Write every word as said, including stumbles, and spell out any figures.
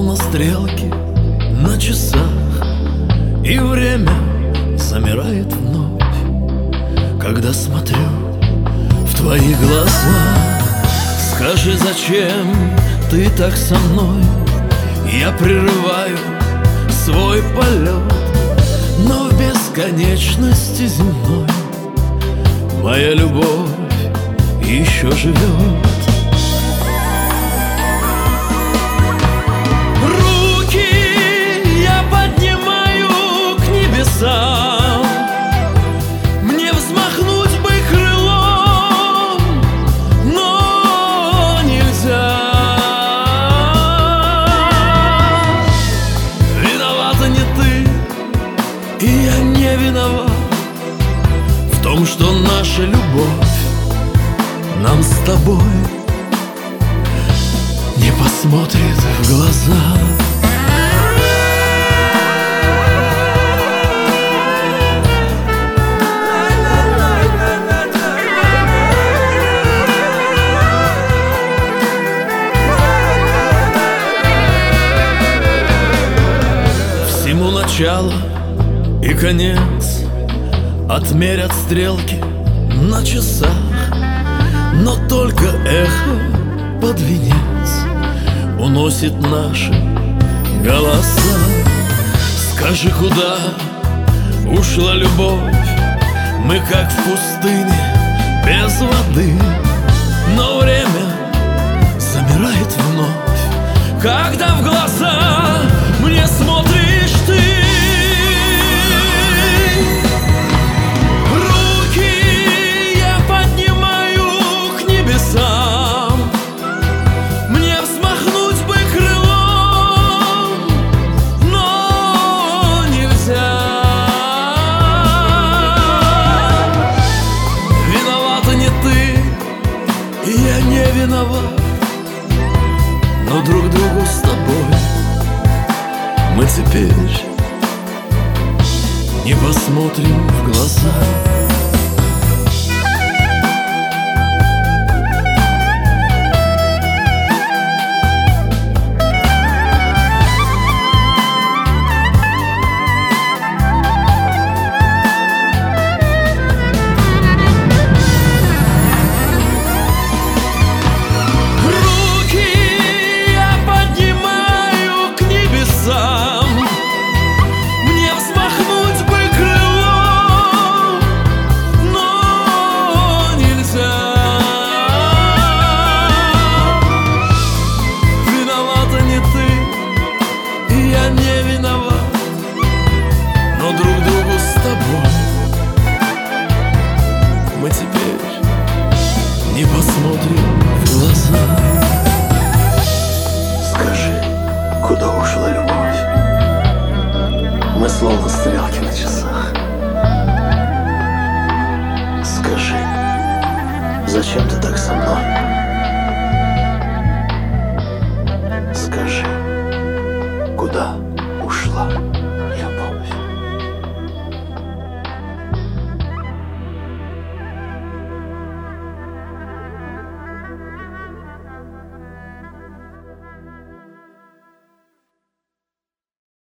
Словно стрелки на часах, и время замирает вновь, когда смотрю в твои глаза. Скажи, зачем ты так со мной? Я прерываю свой полет, но в бесконечности земной моя любовь еще живет. Мне взмахнуть бы крылом, но нельзя. Виновата не ты, и я не виноват в том, что наша любовь нам с тобой не посмотрит в глаза. Всему начало и конец отмерят стрелки на часах, но только эхо под венец уносит наши голоса. Скажи, куда ушла любовь? Мы как в пустыне без воды, но время замирает вновь, когда в глаза мне смотришь ты. Руки я поднимаю к небесам, мне взмахнуть бы крылом, но нельзя. Виновата не ты, и я не виноват, но друг другу с тобой мы теперь не посмотрим в глаза. Мы теперь не посмотрим в глаза. Скажи, куда ушла любовь? Мы словно стрелки на часах. Скажи, зачем ты